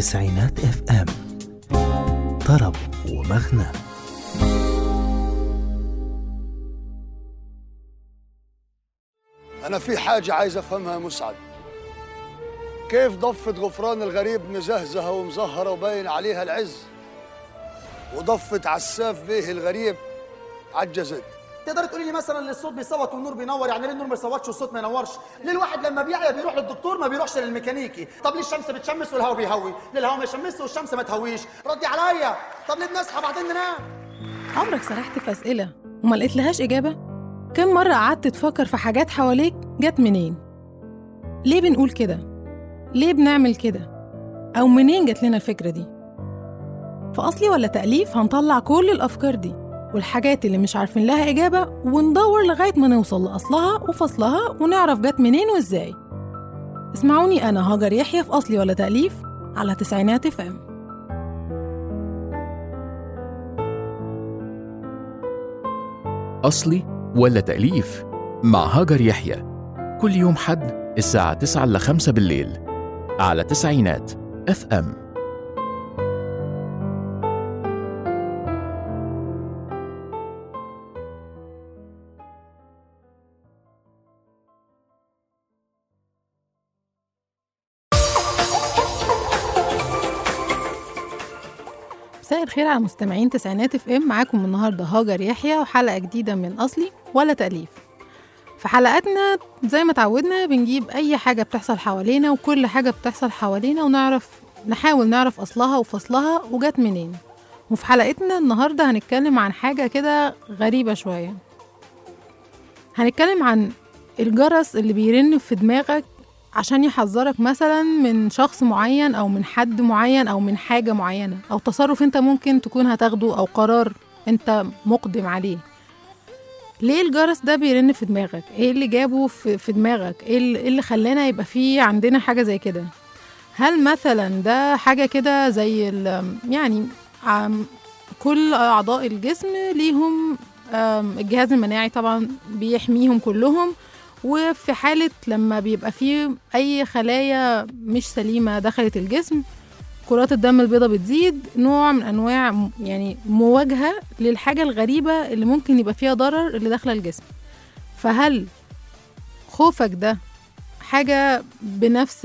تسعينات اف ام، طرب ومغنى. أنا في حاجة عايز أفهمها يا مسعد. كيف ضفة غفران الغريب مزهزهة ومزهرة وباين عليها العز، وضفة عساف بيه الغريب عجزت؟ تقدر تقولي لي مثلا ليه الصوت بيصوت والنور بينور؟ يعني ليه النور ما يصوتش والصوت ما ينورش؟ ليه الواحد لما بيعيا بيروح للدكتور ما بيروحش للميكانيكي؟ طب ليه الشمس بتشمس والهواء بيهوي؟ ليه الهواء ما يشمسش والشمس ما تهويش؟ ردي عليا. طب ليه بنصحى بعدين ننام؟ عمرك سرحت في أسئلة وما لقيت لهاش إجابة؟ كم مرة قعدت تفكر في حاجات حواليك جت منين؟ ليه بنقول كده؟ ليه بنعمل كده؟ أو منين جت لنا الفكرة دي؟ في أصلي ولا تأليف هنطلع كل الأفكار دي والحاجات اللي مش عارفين لها إجابة، وندور لغاية ما نوصل لأصلها وفصلها ونعرف جت منين وإزاي. اسمعوني أنا هاجر يحيى في أصلي ولا تأليف على تسعينات اف ام. أصلي ولا تأليف مع هاجر يحيى، كل يوم حد الساعة 9 ل 5 بالليل على تسعينات اف ام. مساء الخير على مستمعين تسعينات اف ام، معاكم النهارده هاجر يحيى وحلقة جديدة من أصلي ولا تأليف. في حلقاتنا زي ما تعودنا بنجيب أي حاجة بتحصل حوالينا وكل حاجة بتحصل حوالينا نحاول نعرف أصلها وفصلها وجت منين. وفي حلقتنا النهاردة هنتكلم عن حاجة كده غريبة شوية. هنتكلم عن الجرس اللي بيرن في دماغك عشان يحذرك مثلا من شخص معين أو من حد معين أو من حاجة معينة أو تصرف انت ممكن تكون هتاخده أو قرار انت مقدم عليه. ليه الجرس ده بيرن في دماغك؟ ايه اللي جابه في دماغك؟ ايه اللي خلانا يبقى فيه عندنا حاجة زي كده؟ هل مثلا ده حاجة كده زي يعني كل أعضاء الجسم ليهم الجهاز المناعي طبعا بيحميهم كلهم، وفي حالة لما بيبقى فيه أي خلايا مش سليمة دخلت الجسم كرات الدم البيضاء بتزيد، نوع من أنواع يعني مواجهة للحاجة الغريبة اللي ممكن يبقى فيها ضرر اللي داخله الجسم. فهل خوفك ده حاجة بنفس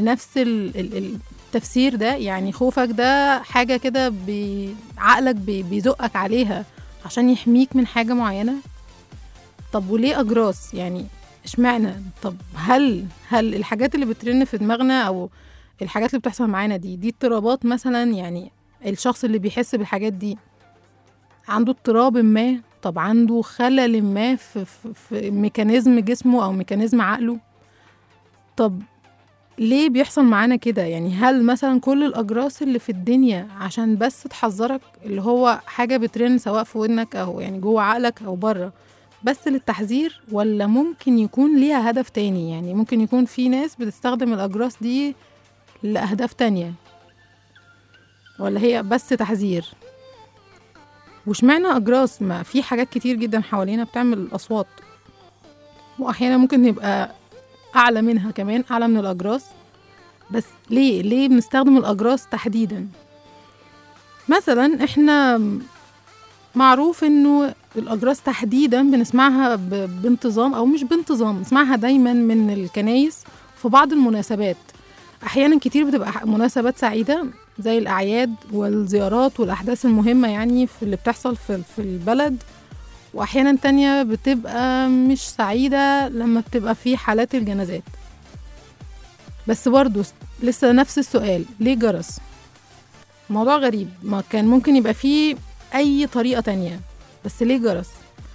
التفسير ده؟ يعني خوفك ده حاجة كده عقلك بيزقك عليها عشان يحميك من حاجة معينة؟ طب وليه أجراس؟ يعني اشمعنى؟ طب هل الحاجات اللي بترن في دماغنا أو الحاجات اللي بتحصل معانا دي اضطرابات مثلا؟ يعني الشخص اللي بيحس بالحاجات دي عنده اضطراب ما؟ طب عنده خلل ما في ميكانيزم جسمه أو ميكانيزم عقله؟ طب ليه بيحصل معانا كده؟ يعني هل مثلا كل الأجراس اللي في الدنيا عشان بس تحذرك، اللي هو حاجة بترن سواء في ودنك أو يعني جوه عقلك أو بره بس للتحذير، ولا ممكن يكون ليها هدف تاني؟ يعني ممكن يكون في ناس بتستخدم الأجراس دي لأهداف تانية، ولا هي بس تحذير؟ وشمعنا أجراس؟ ما في حاجات كتير جدا حوالينا بتعمل أصوات، وأحيانا ممكن نبقى أعلى منها كمان، أعلى من الأجراس. بس ليه بنستخدم الأجراس تحديدا؟ مثلا إحنا معروف إنه الأجراس تحديدا بنسمعها بانتظام أو مش بانتظام، نسمعها دايما من الكنايس في بعض المناسبات. أحيانا كتير بتبقى مناسبات سعيدة زي الأعياد والزيارات والأحداث المهمة يعني في اللي بتحصل في البلد، وأحيانا تانية بتبقى مش سعيدة لما بتبقى في حالات الجنازات. بس برضو لسه نفس السؤال، ليه جرس؟ موضوع غريب، ما كان ممكن يبقى فيه أي طريقة تانية، بس ليه جرس؟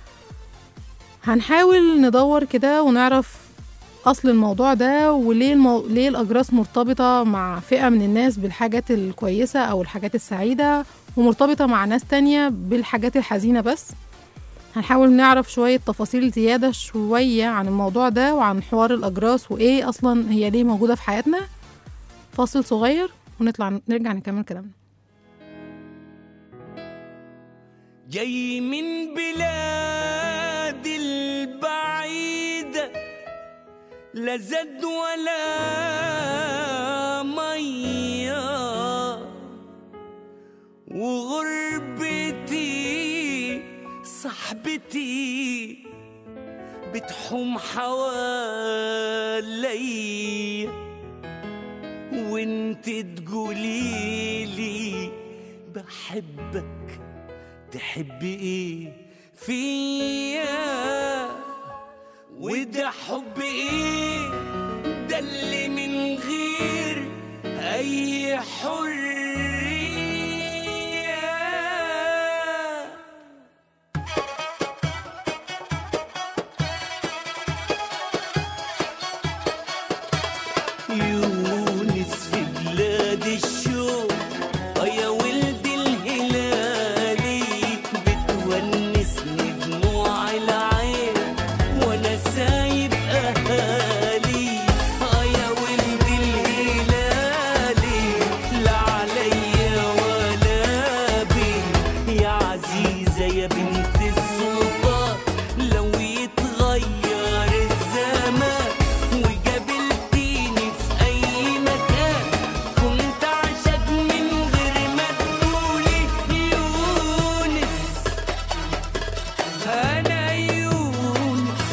هنحاول ندور كده ونعرف أصل الموضوع ده، وليه ليه الأجراس مرتبطة مع فئة من الناس بالحاجات الكويسة أو الحاجات السعيدة، ومرتبطة مع ناس تانية بالحاجات الحزينة بس. هنحاول نعرف شوية تفاصيل زيادة شوية عن الموضوع ده وعن حوار الأجراس وإيه أصلا هي ليه موجودة في حياتنا. فاصل صغير نرجع نكمل كلامنا. جاي من بلاد البعيدة، لا زاد ولا مية، بتحوم حوالي وانت تقوليلي بحبك، تحبي ايه فيا؟ وده حب ايه ده اللي من غير اي حرية؟ يونس في بلاد الشوق يا ولد الهلالي، بتونسني دموع العين وانا سايب اهالي. يا ولد الهلالي لا عليا ولا بي، يا عزيزة يا بنت السلطان لو يتغير الزمان وقابلتيني في اي مكان كنت عاشق من غير ما تقولي يونس. انا يونس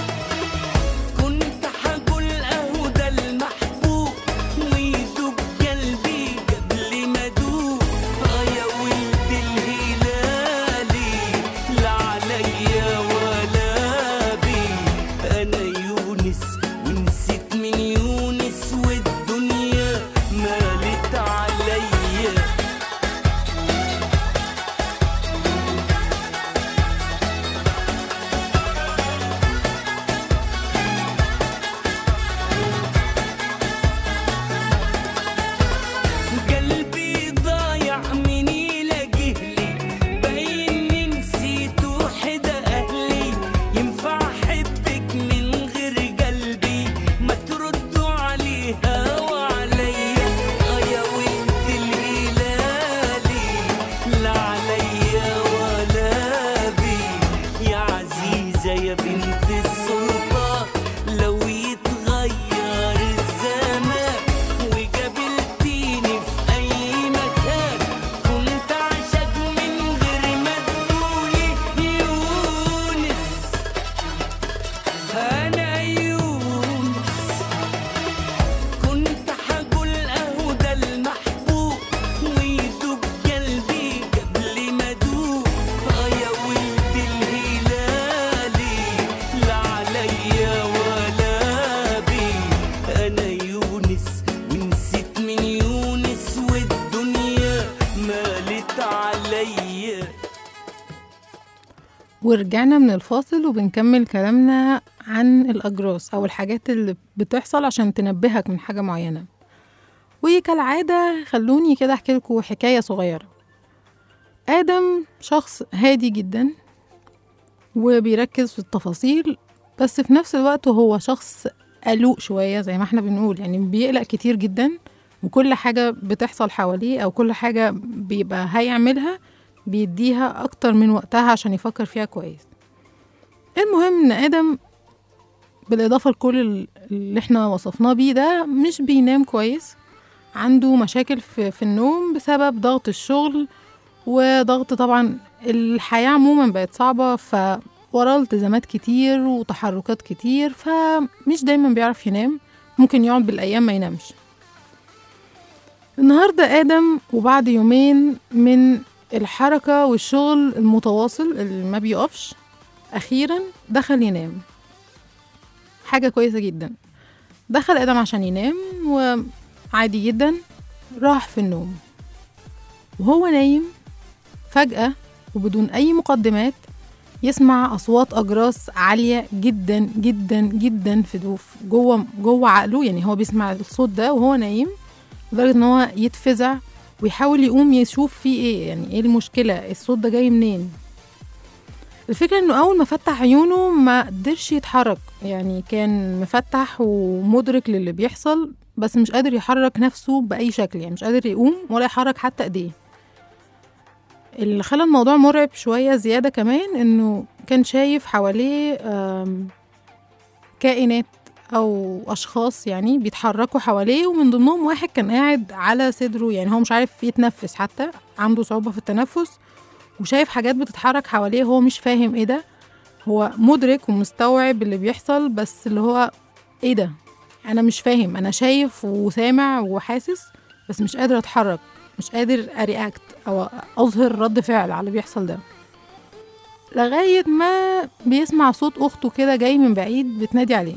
كنت حقول اهو ده المحبوب ويدوب قلبي قبل ما ادوب. يا ولد الهلالي لا عليا ولا بي، انا يونس ونسيت من يونس والدنيا مالت عليا. قلبي ضايع من يلاقيهلي، باينني نسيت وحدة أهلي. ينفع أحبك من غير قلبي؟ ما تردوا عليها وعليا. يا ولد الهلالي لا عليا ولا بي، يا عزيزة يا بنت السلطان لو يتغير الزمان وقابلتيني في أي مكان كنت عاشق من غير ما تقولي يونس. أنا يونس كنت حقول أهو ده المحبوب ويدوب قلبي قبل ما أدوب. يا ولد الهلالي لا عليا ولا بي، أنا يونس ونسيت من يونس والدنيا مالت عليا. ورجعنا من الفاصل وبنكمل كلامنا عن الأجراس أو الحاجات اللي بتحصل عشان تنبهك من حاجة معينة. وكالعادة خلوني كده أحكي لكم حكاية صغيرة. آدم شخص هادي جدا وبيركز في التفاصيل، بس في نفس الوقت هو شخص قلوق شوية زي ما احنا بنقول، يعني بيقلق كتير جدا، وكل حاجة بتحصل حواليه أو كل حاجة بيبقى هيعملها بيديها أكتر من وقتها عشان يفكر فيها كويس. المهم إن آدم بالإضافة لكل اللي احنا وصفناه بيه ده مش بينام كويس، عنده مشاكل في النوم بسبب ضغط الشغل وضغط طبعا الحياة عموما بقت صعبة، فوراه التزامات كتير وتحركات كتير، فمش دايما بيعرف ينام، ممكن يقعد بالأيام ما ينامش. النهاردة آدم وبعد يومين من الحركة والشغل المتواصل اللي ما بيقفش أخيرا دخل ينام. حاجة كويسة جدا. دخل آدم عشان ينام وعادي جدا راح في النوم. وهو نايم فجأة وبدون أي مقدمات يسمع أصوات أجراس عالية جدا جدا جدا في جوه عقله. يعني هو بيسمع الصوت ده وهو نايم لدرجة إن هو يتفزع ويحاول يقوم يشوف فيه إيه، يعني إيه المشكلة، الصوت ده جاي منين. الفكرة إنه أول ما فتح عيونه ما قدرش يتحرك، يعني كان مفتح ومدرك للي بيحصل بس مش قادر يحرك نفسه بأي شكل، يعني مش قادر يقوم ولا يحرك حتى إيديه. اللي خلى الموضوع مرعب شوية زيادة كمان إنه كان شايف حواليه كائنات أو أشخاص يعني بيتحركوا حواليه، ومن ضمنهم واحد كان قاعد على صدره، يعني هو مش عارف يتنفس، حتى عنده صعوبة في التنفس، وشايف حاجات بتتحرك حواليه هو مش فاهم إيه ده. هو مدرك ومستوعب اللي بيحصل، بس اللي هو ايه ده، انا مش فاهم، انا شايف وسامع وحاسس بس مش قادر اتحرك، مش قادر ارياكت او اظهر رد فعل على اللي بيحصل ده، لغاية ما بيسمع صوت اخته كده جاي من بعيد بتنادي عليه.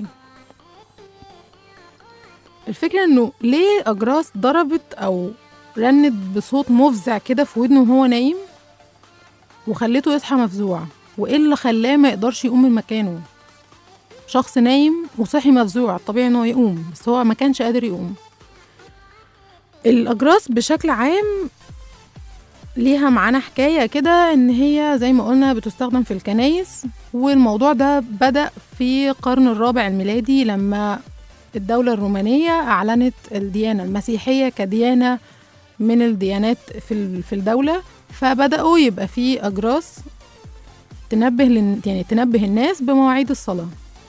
الفكرة انه ليه اجراس ضربت او رنت بصوت مفزع كده في ودنه وهو نايم وخليته يصحى مفزوع، وايه اللي خلاه ما يقدرش يقوم من مكانه؟ شخص نايم وصحي مفزوع، طبيعي انه يقوم، بس هو ما كانش قادر يقوم. الاجراس بشكل عام ليها معانا حكاية كده ان هي زي ما قلنا بتستخدم في الكنايس، والموضوع ده بدأ في القرن الرابع الميلادي لما الدولة الرومانية أعلنت الديانة المسيحية كديانة من الديانات في الدولة، فبدأوا يبقى في أجراس تنبه الناس بمواعيد الصلاة.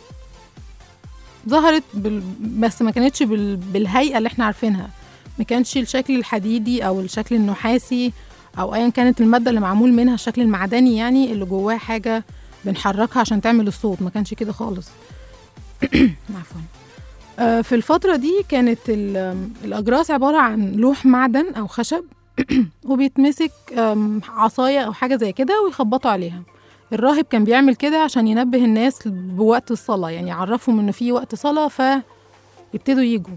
ظهرت بس ما كانتش بالهيئة اللي احنا عارفينها، ما كانش الشكل الحديدي أو الشكل النحاسي أو أيا كانت المادة اللي معمول منها، الشكل المعدني يعني اللي جواه حاجة بنحركها عشان تعمل الصوت، ما كانش كده خالص. عفوا. في الفترة دي كانت الأجراس عبارة عن لوح معدن أو خشب وبيتمسك عصاية أو حاجة زي كده ويخبطوا عليها. الراهب كان بيعمل كده عشان ينبه الناس بوقت الصلاة، يعني يعرفهم إنه في وقت صلاة فيبتدوا يجوا.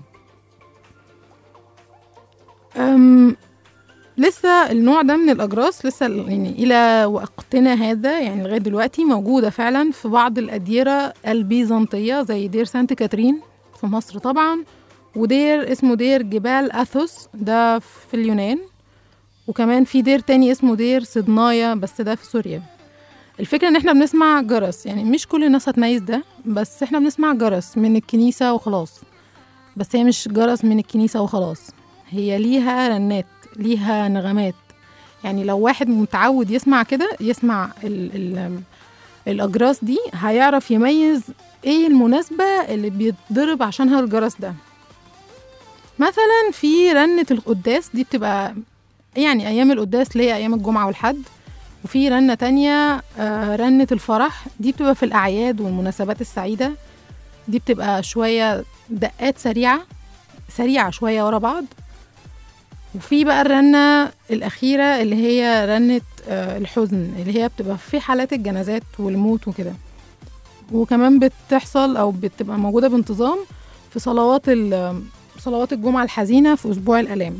لسه النوع ده من الأجراس لسه يعني إلى وقتنا هذا يعني لغاية دلوقتي موجودة فعلا في بعض الأديرة البيزنطية زي دير سانت كاترين في مصر طبعا، ودير اسمه دير جبال أثوس ده في اليونان، وكمان في دير تاني اسمه دير صدنايا بس ده في سوريا. الفكرة ان احنا بنسمع جرس، يعني مش كل الناس هتميز ده، بس احنا بنسمع جرس من الكنيسة وخلاص، بس هي مش جرس من الكنيسة وخلاص، هي ليها رنات، ليها نغمات. يعني لو واحد متعود يسمع كده، يسمع الأجراس دي، هيعرف يميز ايه المناسبة اللي بيتضرب عشانها الجرس ده. مثلا في رنة القداس دي بتبقى يعني أيام القداس اللي هي أيام الجمعة والحد، وفي رنة تانية رنة الفرح دي بتبقى في الأعياد والمناسبات السعيدة، دي بتبقى شوية دقات سريعة شوية ورا بعض. وفي بقى الرنة الأخيرة اللي هي رنة الحزن اللي هي بتبقى في حالات الجنازات والموت وكده، وكمان بتحصل أو بتبقى موجودة بانتظام في صلوات الجمعة الحزينة في أسبوع الآلام.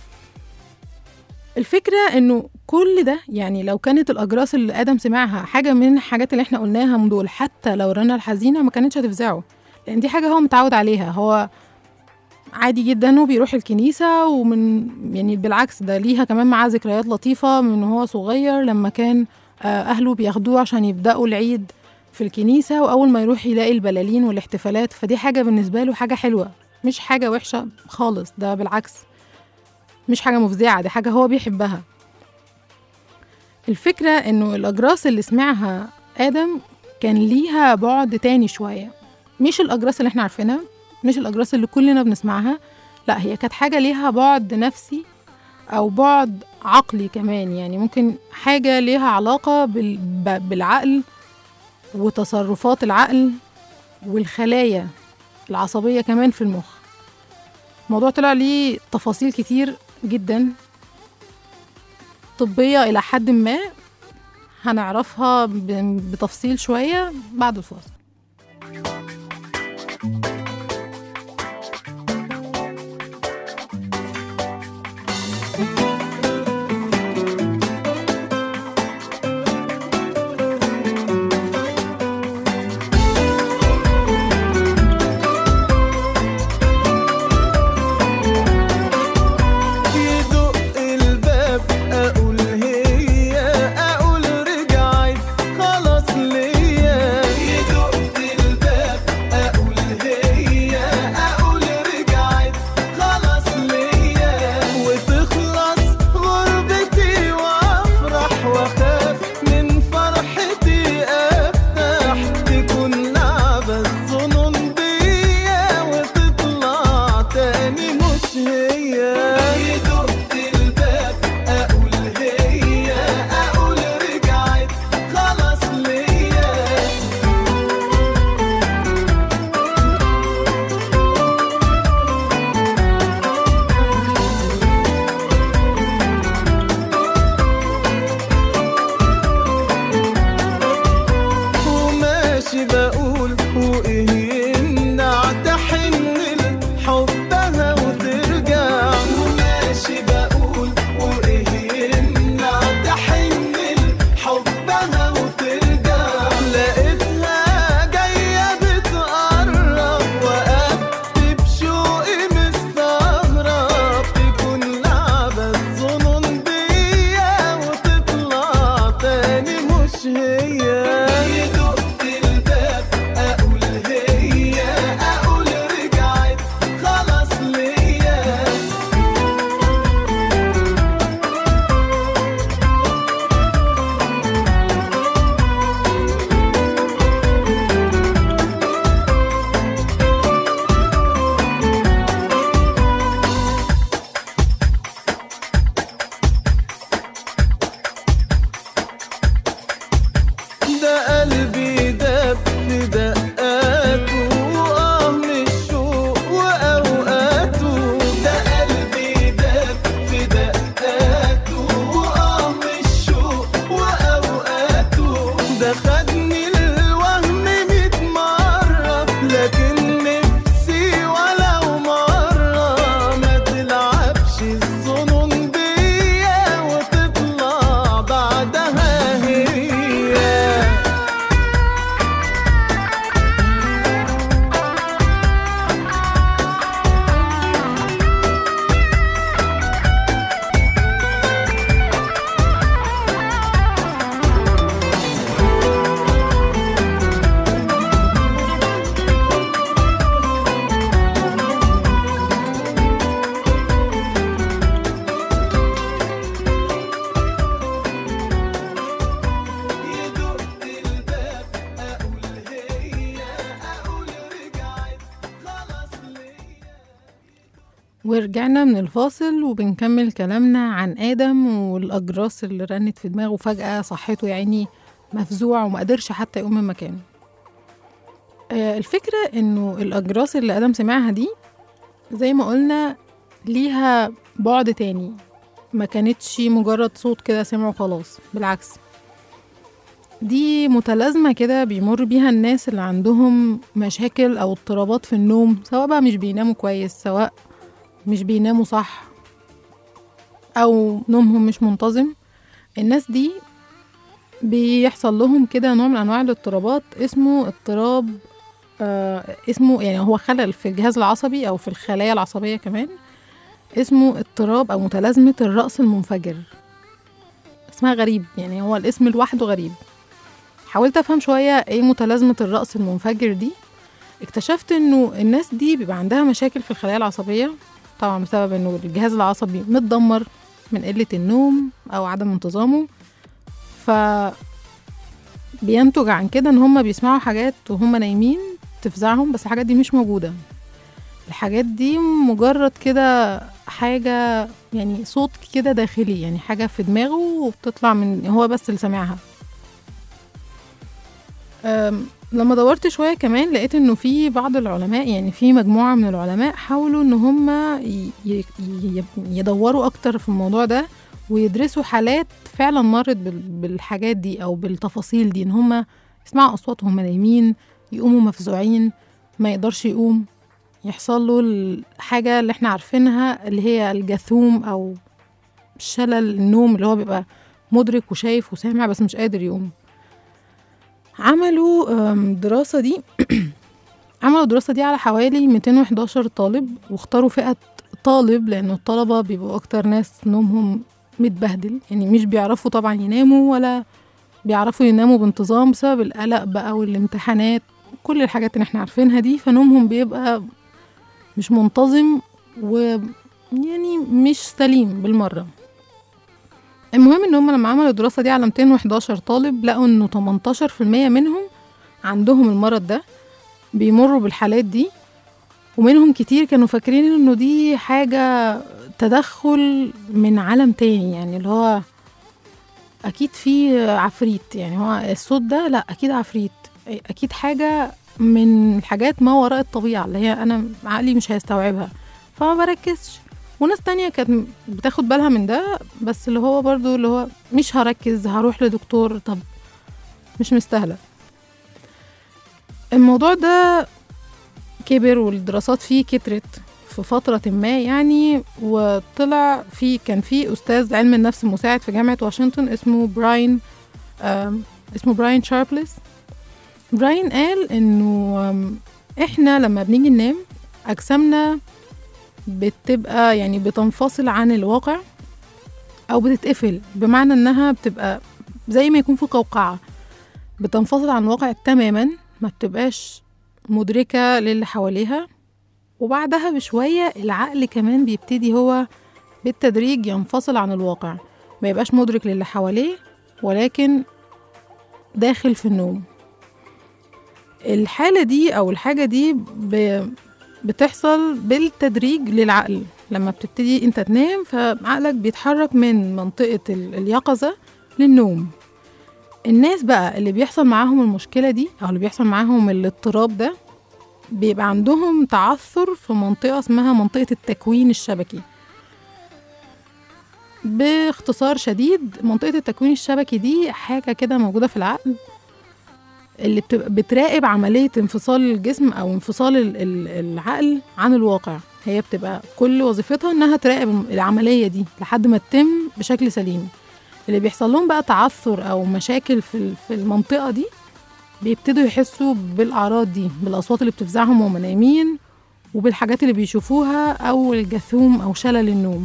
الفكرة إنه كل ده يعني لو كانت الأجراس اللي آدم سمعها حاجة من الحاجات اللي احنا قلناها من دول، حتى لو الرنة الحزينة ما كانتش هتفزعه، لأن دي حاجة هو متعود عليها، هو عادي جدا وبيروح الكنيسة، ومن يعني بالعكس ده ليها كمان معاه ذكريات لطيفة من هو صغير لما كان أهله بياخدوه عشان يبدأوا العيد في الكنيسة، وأول ما يروح يلاقي البلالين والاحتفالات، فدي حاجة بالنسبة له حاجة حلوة، مش حاجة وحشة خالص، ده بالعكس مش حاجة مفزعة، دي حاجة هو بيحبها. الفكرة إنه الأجراس اللي سمعها آدم كان ليها بعد تاني شوية، مش الأجراس اللي احنا عارفينها، مش الأجراس اللي كلنا بنسمعها، لا هي كانت حاجة ليها بعد نفسي أو بعد عقلي كمان، يعني ممكن حاجة ليها علاقة بالعقل وتصرفات العقل والخلايا العصبية كمان في المخ. الموضوع طلع ليه تفاصيل كتير جدا طبية إلى حد ما، هنعرفها بتفصيل شوية بعد الفاصل. ورجعنا من الفاصل وبنكمل كلامنا عن آدم والأجراس اللي رنت في دماغه فجأة صحته يعني مفزوع وما قدرش حتى يقوم من مكانه. الفكرة إنه الأجراس اللي آدم سمعها دي زي ما قلنا ليها بعد تاني، ما كانتش مجرد صوت كده سمعه خلاص، بالعكس دي متلازمة كده بيمر بيها الناس اللي عندهم مشاكل أو اضطرابات في النوم، سواء بقى مش بيناموا كويس، سواء مش بيناموا صح، أو نومهم مش منتظم. الناس دي بيحصل لهم كده نوع من أنواع الاضطرابات اسمه اضطراب اسمه يعني هو خلل في الجهاز العصبي أو في الخلايا العصبية كمان، اسمه اضطراب أو متلازمة الرأس المنفجر. اسمها غريب، يعني هو الاسم لوحده غريب. حاولت أفهم شوية ايه متلازمة الرأس المنفجر دي. اكتشفت انه الناس دي بيبقى عندها مشاكل في الخلايا العصبية، طبعا بسبب انه الجهاز العصبي متدمر من قلة النوم او عدم انتظامه، بينتج عن كده ان هم بيسمعوا حاجات وهم نايمين تفزعهم، بس الحاجات دي مش موجودة. الحاجات دي مجرد كده حاجة يعني صوت كده داخلي، يعني حاجة في دماغه وبتطلع من هو بس اللي سمعها. لما دورت شوية كمان لقيت انه في بعض العلماء، يعني في مجموعة من العلماء حاولوا ان هم يدوروا اكتر في الموضوع ده ويدرسوا حالات فعلا مرت بالحاجات دي او بالتفاصيل دي، ان هم يسمعوا اصوات وهم نايمين، يقوموا مفزوعين، ما يقدرش يقوم، يحصل له الحاجة اللي احنا عارفينها اللي هي الجاثوم او شلل النوم، اللي هو بيبقى مدرك وشايف وسامع بس مش قادر يقوم. عملوا دراسة دي عملوا دراسة دي على حوالي 211 طالب، واختاروا فئة طالب لأنه الطلبة بيبقوا أكتر ناس نومهم متبهدل، يعني مش بيعرفوا طبعا يناموا ولا بيعرفوا يناموا بانتظام بسبب القلق بقى والامتحانات كل الحاجات اللي احنا عارفينها دي، فنومهم بيبقى مش منتظم ويعني مش سليم بالمرة. المهم ان هم لما عملوا الدراسة دي على 211 طالب لقوا انه 18% منهم عندهم المرض ده، بيمروا بالحالات دي، ومنهم كتير كانوا فاكرين انه دي حاجة تدخل من عالم تاني، يعني اللي هو اكيد في عفريت، يعني هو الصوت ده لا اكيد عفريت، اكيد حاجة من الحاجات ما وراء الطبيعة اللي هي انا عقلي مش هيستوعبها فما بركزش. وناس تانية كانت بتاخد بالها من ده، بس اللي هو برضو اللي هو مش هركز، هروح لدكتور، طب مش مستاهلة. الموضوع ده كبر والدراسات فيه كترت في فترة ما يعني، وطلع كان في أستاذ علم النفس مساعد في جامعة واشنطن اسمه براين شاربلس. براين قال إنه إحنا لما بنيجي ننام أجسامنا بتبقى يعني بتنفصل عن الواقع أو بتتقفل، بمعنى إنها بتبقى زي ما يكون في قوقعة، بتنفصل عن الواقع تماما، ما بتبقاش مدركة للي حواليها. وبعدها بشوية العقل كمان بيبتدي هو بالتدريج ينفصل عن الواقع، ما يبقاش مدرك للي حواليه ولكن داخل في النوم. الحالة دي أو الحاجة دي بتحصل بالتدريج للعقل. لما بتبتدي انت تنام فعقلك بيتحرك من منطقة اليقظة للنوم. الناس بقى اللي بيحصل معاهم المشكلة دي أو اللي بيحصل معاهم الاضطراب ده بيبقى عندهم تعثر في منطقة اسمها منطقة التكوين الشبكي. باختصار شديد، منطقة التكوين الشبكي دي حاجة كده موجودة في العقل اللي بتراقب عملية انفصال الجسم أو انفصال العقل عن الواقع. هي بتبقى كل وظيفتها إنها تراقب العملية دي لحد ما تتم بشكل سليم. اللي بيحصل لهم بقى تعثر أو مشاكل في المنطقة دي بيبتدوا يحسوا بالأعراض دي، بالأصوات اللي بتفزعهم وهم نايمين، وبالحاجات اللي بيشوفوها أو الجاثوم أو شلل النوم.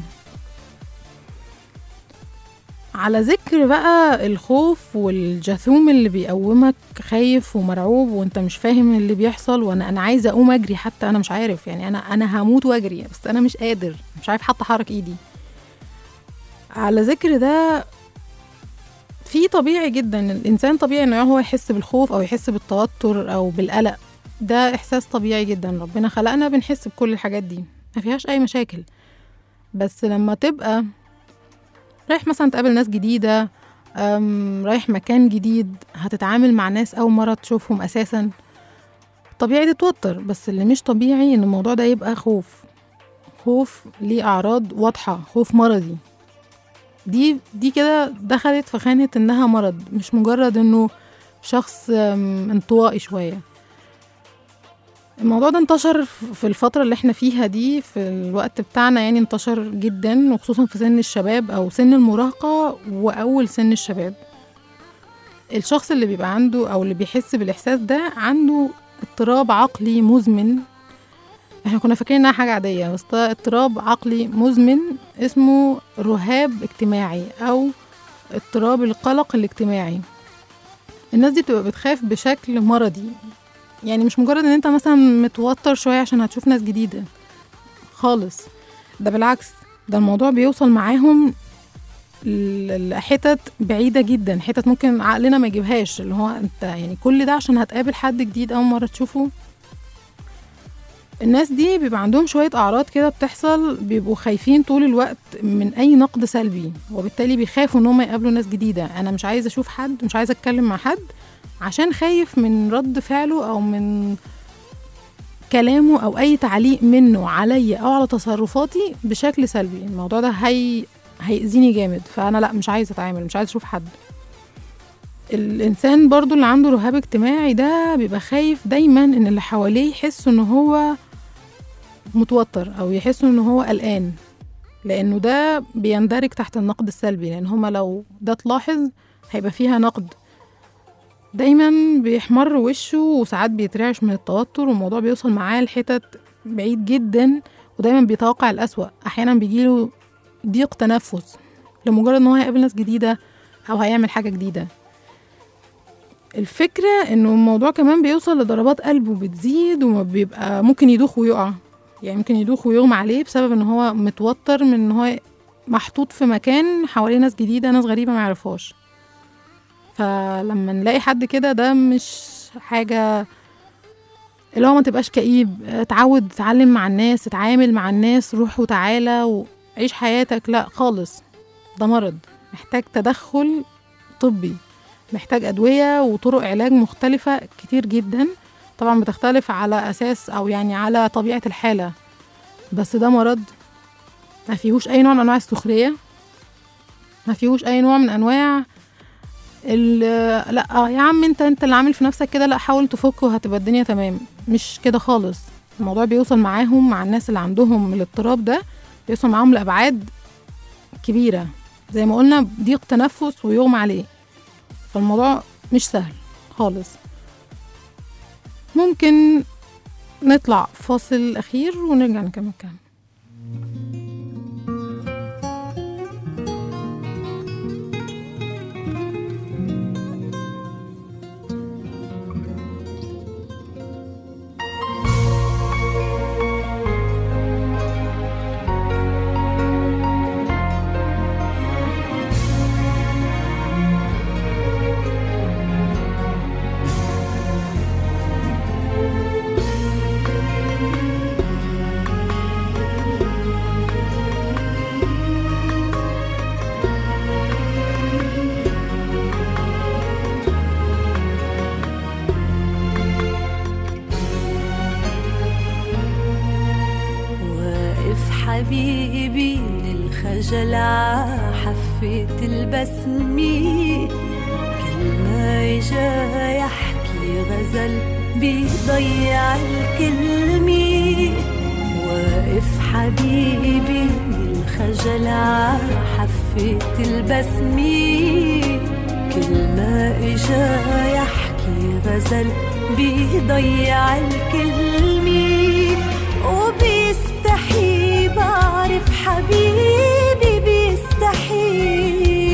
على ذكر بقى الخوف والجاثوم اللي بيقومك خايف ومرعوب وانت مش فاهم اللي بيحصل، وانا عايزه اقوم اجري، حتى انا مش عارف، يعني انا هموت واجري بس انا مش قادر، مش عارف حتى احرك ايدي. على ذكر ده، في طبيعي جدا الانسان طبيعي انه هو يحس بالخوف او يحس بالتوتر او بالقلق، ده احساس طبيعي جدا، ربنا خلقنا بنحس بكل الحاجات دي. ما فيهاش أي مشاكل. بس لما تبقى رايح مثلا تقابل ناس جديدة، رايح مكان جديد، هتتعامل مع ناس أول مرة تشوفهم أساسا، طبيعي تتوتر. بس اللي مش طبيعي إن الموضوع ده يبقى خوف ليه أعراض واضحة، خوف مرضي. دي كده دخلت في خانة إنها مرض، مش مجرد إنه شخص انطوائي شوية. الموضوع ده انتشر في الفترة اللي احنا فيها دي، في الوقت بتاعنا يعني انتشر جدا، وخصوصا في سن الشباب أو سن المراهقة وأول سن الشباب. الشخص اللي بيبقى عنده أو اللي بيحس بالإحساس ده عنده اضطراب عقلي مزمن. احنا كنا فاكرين انها حاجة عادية، بس ده اضطراب عقلي مزمن اسمه رهاب اجتماعي أو اضطراب القلق الاجتماعي. الناس دي بتبقى بتخاف بشكل مرضي، يعني مش مجرد ان انت مثلا متوتر شوية عشان هتشوف ناس جديدة خالص، ده بالعكس، ده الموضوع بيوصل معاهم لحتت بعيدة جدا، حتت ممكن عقلنا ما يجيبهاش، اللي هو انت يعني كل ده عشان هتقابل حد جديد أول مرة تشوفه. الناس دي بيبقى عندهم شوية أعراض كده بتحصل، بيبقوا خايفين طول الوقت من أي نقد سلبي، وبالتالي بيخافوا إنهم يقابلوا ناس جديدة. أنا مش عايزة أشوف حد، مش عايزة أتكلم مع حد عشان خايف من رد فعله أو من كلامه أو أي تعليق منه عليا أو على تصرفاتي بشكل سلبي. الموضوع ده هيأذيني جامد، فأنا لأ، مش عايزة أتعامل، مش عايزة أشوف حد. الإنسان برضو اللي عنده رهاب اجتماعي ده بيبقى خايف دايما إن اللي حواليه يحسوا إنه هو متوتر أو يحسوا إنه هو قلقان، لأنه ده بيندرج تحت النقد السلبي، لأن هما لو ده تلاحظ هيبقى فيها نقد، دايما بيحمر وشه وساعات بيترعش من التوتر، والموضوع بيوصل معاه لحتت بعيد جدا، ودايما بيتوقع الأسوأ. أحيانا بيجيله ضيق تنفس لمجرد إنه هيقابل ناس جديدة أو هيعمل حاجة جديدة. الفكرة إنه الموضوع كمان بيوصل لضربات قلبه بتزيد، وبيبقى ممكن يدوخ ويقع، يعني ممكن يدوخ ويغمى عليه بسبب إن هو متوتر من إن هو محطوط في مكان حواليه ناس جديدة، ناس غريبة ما يعرفهاش. فلما نلاقي حد كده، ده مش حاجة اللي هو ما تبقاش كئيب، اتعود تتعلم مع الناس، تتعامل مع الناس، روح وتعالى وعيش حياتك، لا خالص، ده مرض محتاج تدخل طبي، محتاج أدوية وطرق علاج مختلفة كتير جدا، طبعا بتختلف على أساس أو يعني على طبيعة الحالة، بس ده مرض ما فيهوش أي نوع من أنواع السخرية، ما فيهوش أي نوع من أنواع لا يا عم انت اللي عامل في نفسك كده، لا حاول تفك وهتبقى الدنيا تمام. مش كده خالص. الموضوع بيوصل معاهم، مع الناس اللي عندهم الاضطراب ده، بيوصل معاهم لأبعاد كبيرة، زي ما قلنا ضيق تنفس ويغمى عليه. فالموضوع مش سهل خالص. ممكن نطلع فاصل أخير ونرجع نكمل كلام. حبيبي للخجل حفة البسمة، كل ما إجا يحكي غزل بيضيع الكلمة. واقف حبيبي للخجل حفة البسمة، كل ما إجا يحكي غزل بيضيع الكلمة. وبيستحي بعرف حبيبي بيستحي،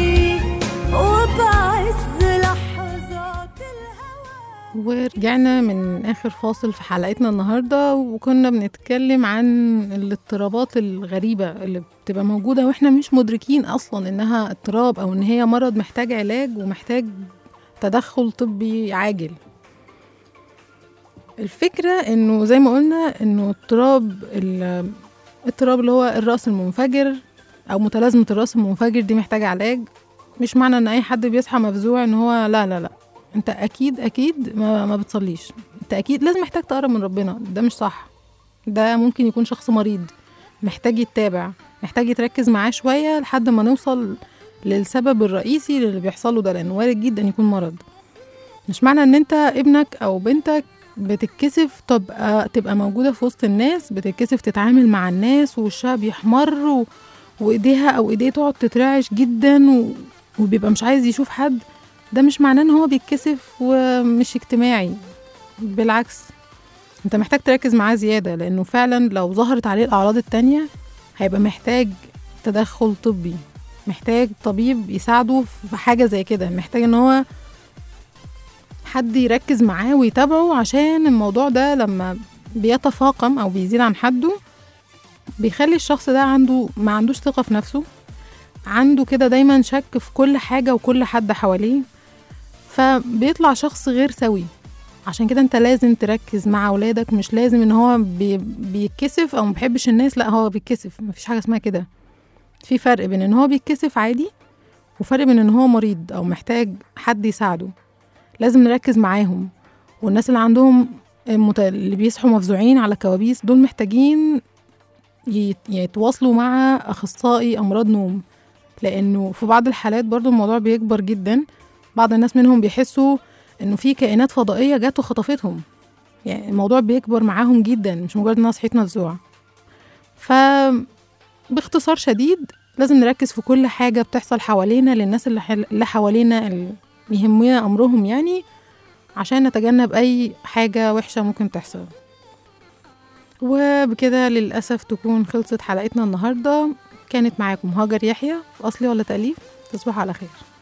وبعز لحظات الهوى. ورجعنا من آخر فاصل في حلقتنا النهاردة، وكنا بنتكلم عن الاضطرابات الغريبة اللي بتبقى موجودة وإحنا مش مدركين أصلا إنها اضطراب أو إن هي مرض محتاج علاج ومحتاج تدخل طبي عاجل. الفكرة إنه زي ما قلنا إنه اضطراب اضطراب اللي هو الرأس المنفجر أو متلازمة الرأس المنفجر دي محتاجة علاج. مش معنى ان اي حد بيصحى مفزوع ان هو لا انت اكيد ما بتصليش، انت اكيد لازم محتاج تقرب من ربنا. ده مش صح. ده ممكن يكون شخص مريض محتاج يتابع، محتاج يتركز معاه شوية لحد ما نوصل للسبب الرئيسي اللي بيحصله ده، لأنه وارد جدا يكون مرض. مش معنى ان انت ابنك او بنتك بتتكسف تبقى موجودة في وسط الناس، بتتكسف تتعامل مع الناس ووشها بيحمر وايديها او ايديه تقعد تترعش جدا وبيبقى مش عايز يشوف حد. ده مش معناه ان هو بيتكسف ومش اجتماعي، بالعكس انت محتاج تركز معاه زيادة، لانه فعلا لو ظهرت عليه الاعراض التانية هيبقى محتاج تدخل طبي، محتاج طبيب يساعده في حاجة زي كده، محتاج ان هو حد يركز معاه ويتابعه، عشان الموضوع ده لما بيتفاقم او بيزيد عن حده بيخلي الشخص ده ما عندوش ثقة في نفسه، عنده كده دايما شك في كل حاجة وكل حد حواليه، فبيطلع شخص غير سوي. عشان كده انت لازم تركز مع اولادك، مش لازم ان هو بيتكسف او مبيحبش الناس، لا هو بيتكسف، مفيش حاجة اسمها كده. في فرق بين ان هو بيتكسف عادي وفرق بين ان هو مريض او محتاج حد يساعده. لازم نركز معاهم. والناس اللي عندهم اللي بيصحوا مفزوعين على كوابيس دول محتاجين يتواصلوا مع اخصائي امراض نوم، لانه في بعض الحالات برضو الموضوع بيكبر جدا. بعض الناس منهم بيحسوا انه في كائنات فضائية جات وخطفتهم، يعني الموضوع بيكبر معاهم جدا، مش مجرد انها صحيت مفزوعة. باختصار شديد لازم نركز في كل حاجة بتحصل حوالينا للناس اللي حوالينا اللي يهمنا امرهم، يعني عشان نتجنب اي حاجة وحشة ممكن تحصل. وبكده للأسف تكون خلصت حلقتنا النهاردة. كانت معاكم هاجر يحيى في أصلي ولا تأليف. تصبحوا على خير.